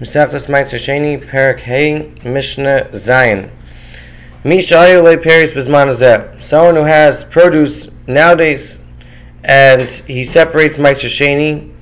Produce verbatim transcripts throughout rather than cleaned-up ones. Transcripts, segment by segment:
Mesechtas Meiser Sheni, Perek Hey, Mishnah Zayin. Mishayu le Peris Bisman Azeh. Someone who has produce nowadays and he separates Meiser Sheni.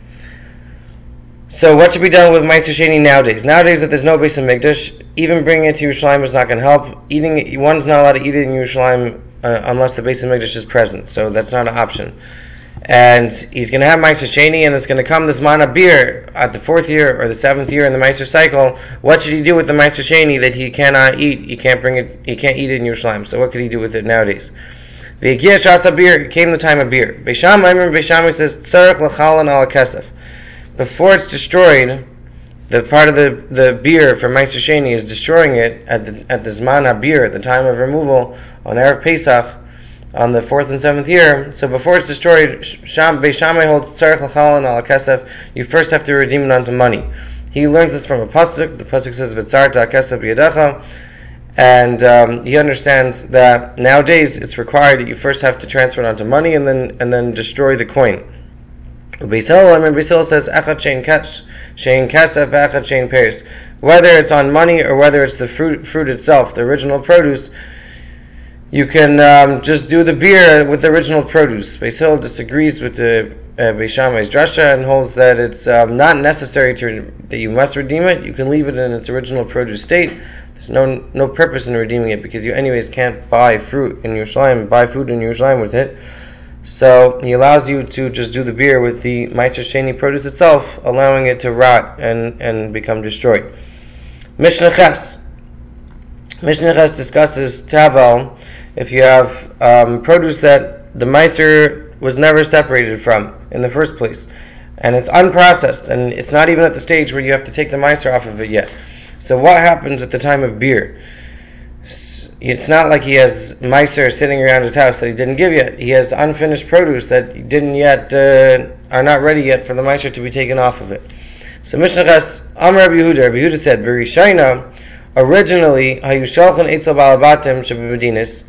So what should be done with Meiser Sheni nowadays? Nowadays, that there's no Beis Hamikdash, even bringing it to Yerushalayim is not going to help. Eating, one's not allowed to eat it in Yerushalayim uh, unless the Beis Hamikdash is present. So that's not an option. And he's going to have Meiser Sheni, and it's going to come this mana beer at the fourth year or the seventh year in the Meiser cycle. What should he do with the Meiser Sheni that he cannot eat? He can't bring it. He can't eat it in Yerushalayim. So what could he do with it nowadays? The Yigiyah Shasa beer came the time of beer. Beisham, I remember Beisham says Tzarech l'chalan al kesef. Before it's destroyed, the part of the, the beer from Meiser Sheni is destroying it at the at the Zman beer at the time of removal on Erev Pesach. On the fourth and seventh year, so before it's destroyed, Sham Beis Shammai holds tzarech l'chalan al kesef. You first have to redeem it onto money. He learns this from a pasuk. The pasuk says v'tzarta kesef b'yadecha, and um, he understands that nowadays it's required that you first have to transfer it onto money and then and then destroy the coin. Beis Hillel, I remember Beis Hillel says echad shein kes shein kesef echad shein peris. Whether it's on money or whether it's the fruit fruit itself, the original produce. You can um, just do the beer with the original produce. Beis Hillel disagrees with the uh, Beis Shammai's drasha and holds that it's um, not necessary to that you must redeem it. You can leave it in its original produce state. There's no no purpose in redeeming it because you anyways can't buy fruit in Yerushalayim, buy food in Yerushalayim with it. So he allows you to just do the beer with the Meiser Sheni produce itself, allowing it to rot and, and become destroyed. Mishnah Ches. Mishnah Ches discusses Tavel. If you have um, produce that the Meiser was never separated from in the first place, and it's unprocessed, and it's not even at the stage where you have to take the Meiser off of it yet. So what happens at the time of beer? It's not like he has Meiser sitting around his house that he didn't give yet. He has unfinished produce that didn't yet, uh, are not ready yet for the Meiser to be taken off of it. So Mishnah Ches, Amar Rabbi Yehuda, Rabbi Yehuda said, B'Rishayna, originally, Hayushalchan Eitzel Balabatim Shebimedinis,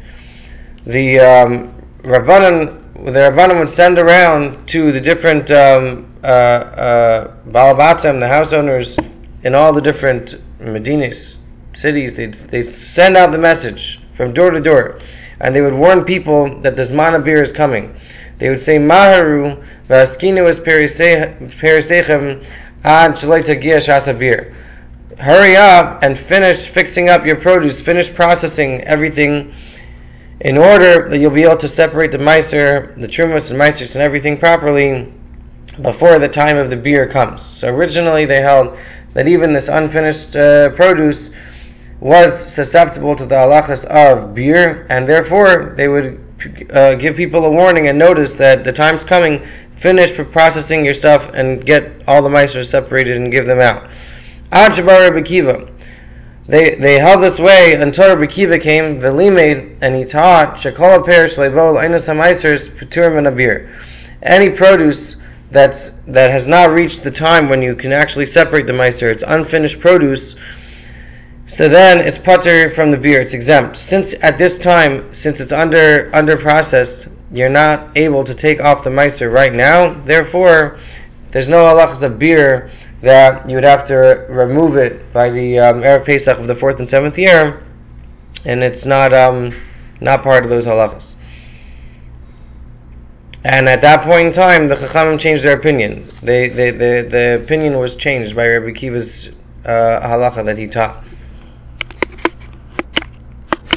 the um, Rabbanan, the Rabbanan would send around to the different um, uh, uh, Balabatim, the house owners in all the different Medinas, cities. They'd, they'd send out the message from door to door, and they would warn people that the Zman of beer is coming. They would say, Maharu v'askinu es perisechem ad shaloi tagia shasa beer. Hurry up and finish fixing up your produce, finish processing everything, in order that you'll be able to separate the Meiser, the Trumas and Meisers and everything properly before the time of the beer comes. So originally they held that even this unfinished uh, produce was susceptible to the halachas of beer, and therefore they would uh, give people a warning and notice that the time's coming, finish processing your stuff and get all the Meisers separated and give them out. Ad Shabar Rabbi Akiva. They they held this way until Rabbi Akiva came, Velimed, and he taught Shekol Perish Levo Einos HaMeisers Petur Min HaBir. Any produce that's that has not reached the time when you can actually separate the Meiser, it's unfinished produce, so then it's patur from the beer, it's exempt. Since at this time, since it's under under processed, you're not able to take off the Meiser right now, therefore there's no halachas of beer that you would have to remove it by the um, Erev Pesach of the fourth and seventh year, and it's not um, not part of those halachas. And at that point in time, the Chachamim changed their opinion. They, they, they, the opinion was changed by Rabbi Akiva's uh, halacha that he taught.